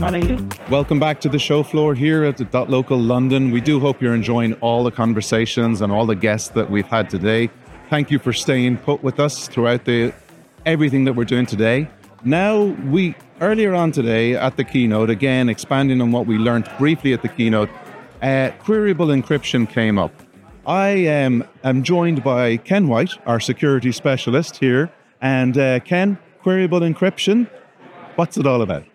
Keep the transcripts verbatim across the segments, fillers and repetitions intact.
Welcome back to the show floor here at the Dot Local London. We do hope you're enjoying all the conversations and all the guests that we've had today. Thank you for staying put with us throughout the everything that we're doing today. Now, we earlier on today at the keynote, again, expanding on what we learned briefly at the keynote, uh, queryable encryption came up. I um, am joined by Ken White, our security specialist here. And uh, Ken, queryable encryption, what's it all about?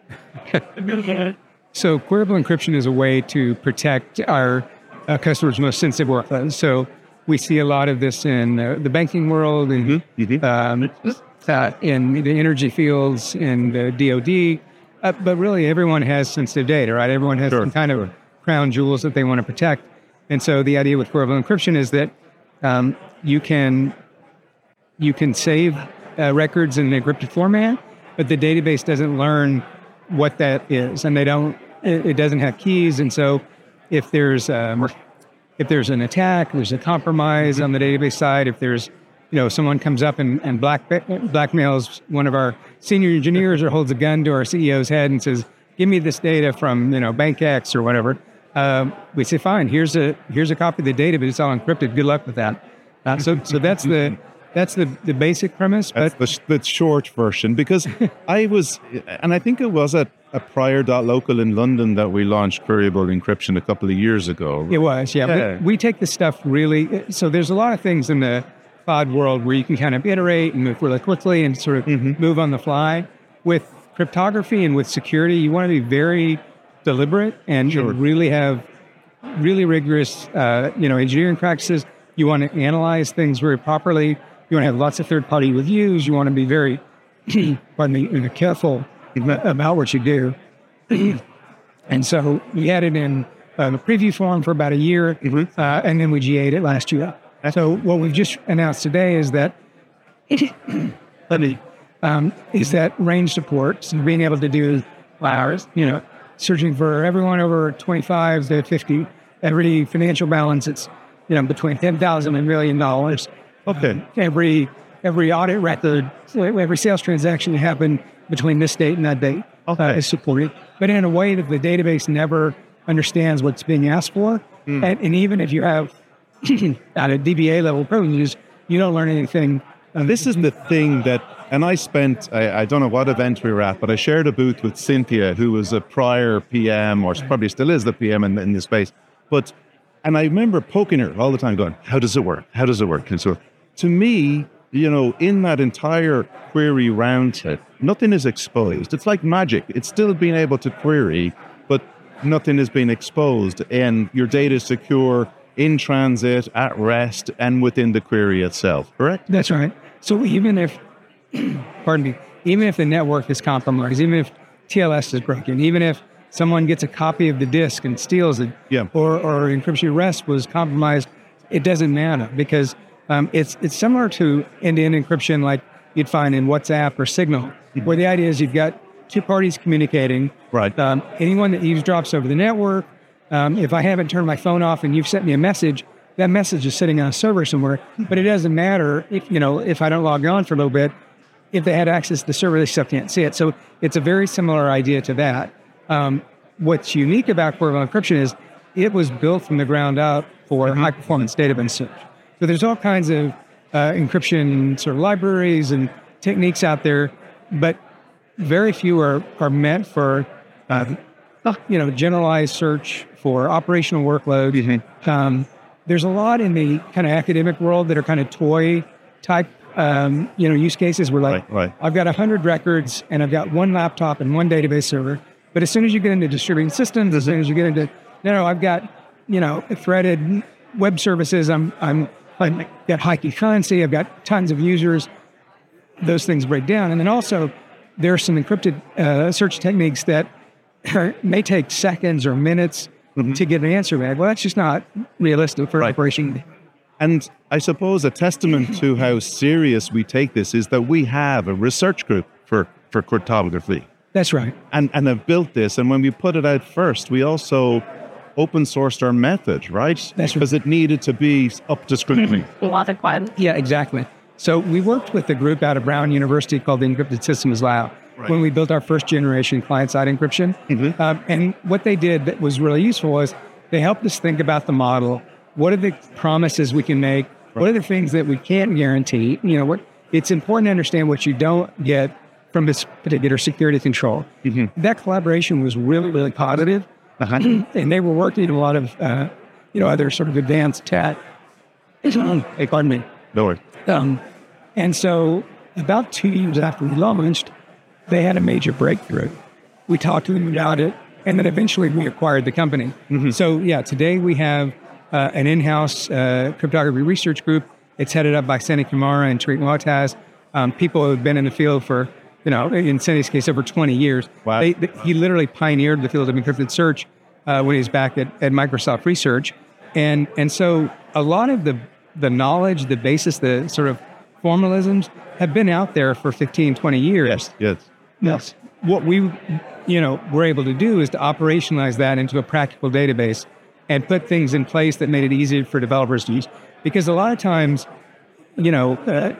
So queryable encryption is a way to protect our uh, customers' most sensitive workloads. So we see a lot of this in uh, the banking world, and mm-hmm. um, uh, in the energy fields, in the D O D. Uh, but really, everyone has sensitive data, right? Everyone has sure. some kind of crown jewels that they want to protect. And so the idea with queryable encryption is that um, you can you can save uh, records in an encrypted format, but the database doesn't learn what that is, and they don't. It, it doesn't have keys, and so if there's um, if there's an attack, there's a compromise on the database side. If there's you know someone comes up and, and black blackmails one of our senior engineers or holds a gun to our C E O's head and says, "Give me this data from you know Bank X or whatever." Um, we say, fine, here's a here's a copy of the data, but it's all encrypted. Good luck with that. Uh, so so that's the that's the, the basic premise. That's but the, the short version, because I was, and I think it was at a prior dot local in London that we launched queryable encryption a couple of years ago. It was, yeah. yeah. But we take this stuff really, so there's a lot of things in the cloud world where you can kind of iterate and move really quickly and sort of mm-hmm. move on the fly. With cryptography and with security, you want to be very deliberate and, sure. and really have really rigorous, uh, you know, engineering practices. You want to analyze things very properly. You want to have lots of third-party reviews. You want to be very, pardon me, careful about what you do. And so we had it in uh, the preview form for about a year, mm-hmm. uh, and then we G A'd it last year. So what we've just announced today is that let me um, is that range support, so being able to do hours, you know. Searching for everyone over twenty-five to fifty, every financial balance, it's, you know, between ten thousand and a million dollars. Okay. Um, every, every audit record, every sales transaction that happened between this date and that date okay. uh, is supported, but in a way that the database never understands what's being asked for. Mm. And, and even if you have at a D B A level privileges, you don't learn anything. Um, this is the thing that, and I spent, I, I don't know what event we were at, but I shared a booth with Cynthia, who was a prior P M, or probably still is the P M in, in this space. But, and I remember poking her all the time going, how does it work? How does it work? And so to me, you know, in that entire query round set, nothing is exposed. It's like magic. It's still being able to query, but nothing is being exposed, and your data is secure in transit, at rest, and within the query itself, correct? That's right. So even if, pardon me, even if the network is compromised, even if T L S is broken, even if someone gets a copy of the disk and steals it, yeah. or, or encryption rest was compromised, it doesn't matter, because um, it's it's similar to end-to-end encryption like you'd find in WhatsApp or Signal, mm-hmm. where the idea is you've got two parties communicating. Right. Um, anyone that eavesdrops over the network, Um, if I haven't turned my phone off and you've sent me a message, that message is sitting on a server somewhere. But it doesn't matter if, you know, if I don't log on for a little bit, if they had access to the server, they still can't see it. So it's a very similar idea to that. Um, what's unique about queryable encryption is it was built from the ground up for mm-hmm. high-performance database search. So there's all kinds of uh, encryption sort of libraries and techniques out there, but very few are, are meant for uh, you know, generalized search for operational workloads. Mm-hmm. Um, there's a lot in the kind of academic world that are kind of toy type, um, you know, use cases where like, right, right. I've got a hundred records and I've got one laptop and one database server. But as soon as you get into distributed systems, as soon as you get into, no, no, I've got, you know, threaded web services. I'm, I'm, I've got high concurrency. I've got tons of users. Those things break down. And then also there are some encrypted uh, search techniques that may take seconds or minutes mm-hmm. to get an answer back. Well, that's just not realistic for right. operation. And I suppose a testament to how serious we take this is that we have a research group for, for cryptography. That's right. And and have built this. And when we put it out first, we also open sourced our method, right? That's because right. it needed to be up to scrutiny. Yeah, exactly. So we worked with a group out of Brown University called the Encrypted Systems Lab. right. when we built our first generation client-side encryption. Mm-hmm. Um, and what they did that was really useful was they helped us think about the model. What are the promises we can make? Right. What are the things that we can't guarantee? You know, what it's important to understand what you don't get from this particular security control. Mm-hmm. That collaboration was really, really positive. Uh-huh. And they were working in a lot of, uh, you know, other sort of advanced tech. Hey, pardon me. No worries. Um, and so about two years after we launched, they had a major breakthrough. We talked to them about it, and then eventually we acquired the company. Mm-hmm. So yeah, today we have uh, an in-house uh, cryptography research group. It's headed up by Sandy Kamara and Tariq Muataz, um, people who have been in the field for, you know, in Sandy's case, over twenty years. Wow. They, they, he literally pioneered the field of encrypted search uh, when he was back at, at Microsoft Research. And and so a lot of the the knowledge, the basis, the sort of formalisms have been out there for fifteen, twenty years. Yes, yes. Yes. What we, you know, were able to do is to operationalize that into a practical database and put things in place that made it easier for developers to use. Because a lot of times, you know, uh,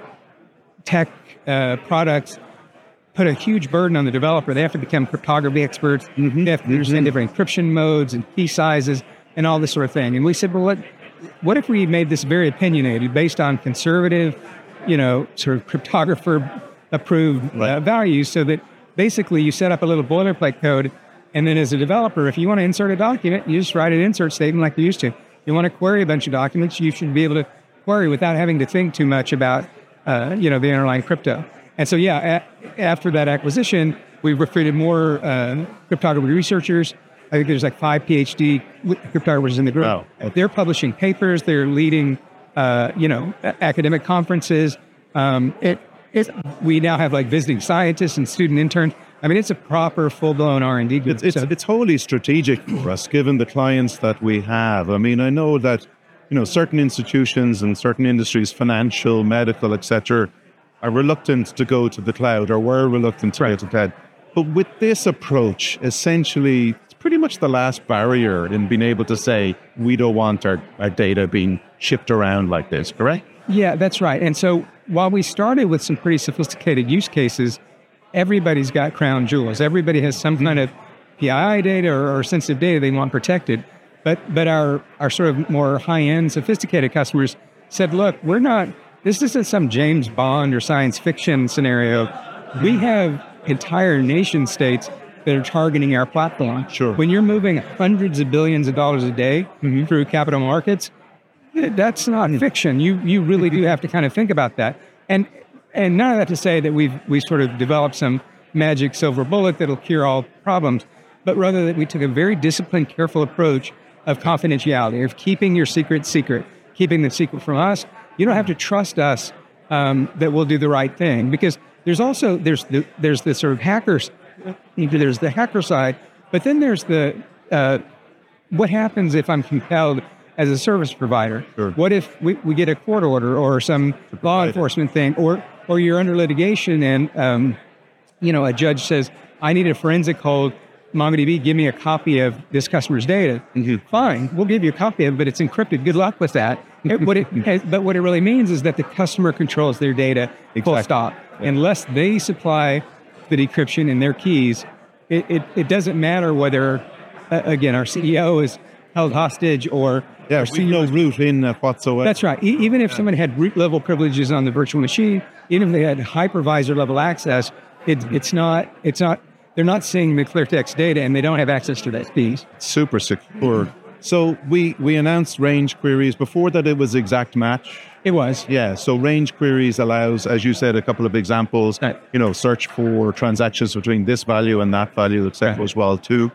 tech uh, products put a huge burden on the developer. They have to become cryptography experts. Mm-hmm. They have to understand Mm-hmm. different encryption modes and key sizes and all this sort of thing. And we said, well, what, what if we made this very opinionated based on conservative, you know, sort of cryptographer approved Right. uh, values, so that basically you set up a little boilerplate code, and then as a developer, if you want to insert a document, you just write an insert statement like you used to. You want to query a bunch of documents, you should be able to query without having to think too much about, uh, you know, the underlying crypto. And so, yeah, a- after that acquisition, we recruited more uh, cryptography researchers. I think there's like five PhD cryptographers in the group. Wow. They're publishing papers. They're leading, uh, you know, a- academic conferences. Um, it, it, we now have like visiting scientists and student interns. I mean, it's a proper full-blown R and D group. It's, it's, So- it's wholly strategic for us, given the clients that we have. I mean, I know that, you know, certain institutions and certain industries, financial, medical, et cetera, are reluctant to go to the cloud, or were reluctant to go to the cloud. But with this approach, essentially, it's pretty much the last barrier in being able to say, we don't want our, our data being shipped around like this, correct? Yeah, that's right. And so while we started with some pretty sophisticated use cases, everybody's got crown jewels. Everybody has some kind of P I I data or, or sensitive data they want protected. But but our, our sort of more high-end, sophisticated customers said, look, we're not, this isn't some James Bond or science fiction scenario. We have entire nation states that are targeting our platform. Sure. When you're moving hundreds of billions of dollars a day Mm-hmm. through capital markets, that's not fiction. You you really do have to kind of think about that. And and none of that to say that we've we sort of developed some magic silver bullet that'll cure all problems, but rather that we took a very disciplined, careful approach of confidentiality, of keeping your secret secret, keeping the secret from us. You don't have to trust us um, that we'll do the right thing, because there's also there's the, there's the sort of hackers, there's the hacker side, but then there's the uh, what happens if I'm compelled as a service provider? Sure. What if we, we get a court order or some law enforcement thing, or or you're under litigation and um, you know, a judge says, I need a forensic hold. MongoDB, give me a copy of this customer's data. Mm-hmm. Fine, we'll give you a copy of it, but it's encrypted. Good luck with that. It, what it, but what it really means is that the customer controls their data, full Exactly. stop. Unless they supply the decryption and their keys, it, it, it doesn't matter whether, uh, again, our C E O is held hostage or... Yeah, our we C E O no root in uh, whatsoever. That's right. E- even if somebody had root level privileges on the virtual machine, even if they had hypervisor level access, it, it's not, it's not, they're not seeing the clear text data and they don't have access to that keys. Super secure. So we, we announced range queries. Before that, it was exact match. It was. Yeah, so range queries allows, as you said, a couple of examples, Right. you know, search for transactions between this value and that value, et cetera, Right. as well, too.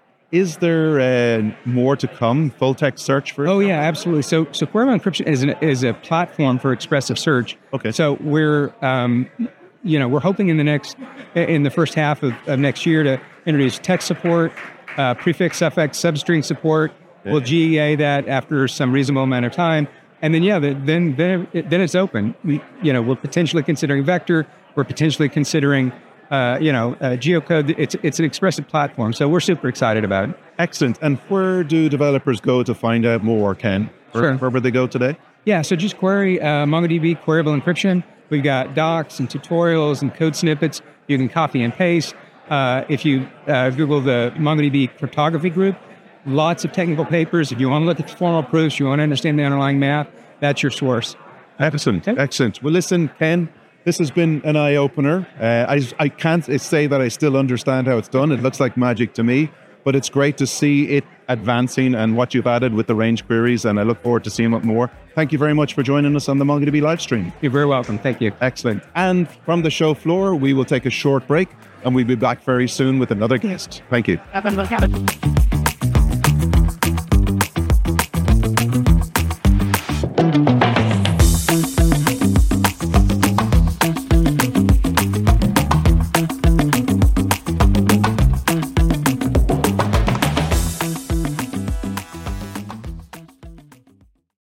Is there uh, more to come, full text search for it? Oh yeah, absolutely. So, so Queryable Encryption is an, is a platform for expressive search. Okay. So we're, um, you know, we're hoping in the next, in the first half of, of next year to introduce text support, uh, prefix, suffix, substring support. Yeah. We'll G E A that after some reasonable amount of time, and then yeah, the, then then it, then it's open. We, you know, we're potentially considering vector. We're potentially considering. Uh, you know, uh, geocode, it's it's an expressive platform, so we're super excited about it. Excellent. And where do developers go to find out more, Ken? Where, Sure. where would they go today? Yeah, so just query uh, MongoDB Queryable Encryption. We've got docs and tutorials and code snippets. You can copy and paste. Uh, if you uh, Google the MongoDB cryptography group, lots of technical papers. If you want to look at the formal proofs, you want to understand the underlying math, that's your source. Excellent, Okay. excellent. Well, listen, Ken, this has been an eye-opener. Uh, I, I can't say that I still understand how it's done. It looks like magic to me, but it's great to see it advancing and what you've added with the range queries, and I look forward to seeing what more. Thank you very much for joining us on the MongoDB live stream. You're very welcome. Thank you. Excellent. And from the show floor, we will take a short break, and we'll be back very soon with another guest. Thank you.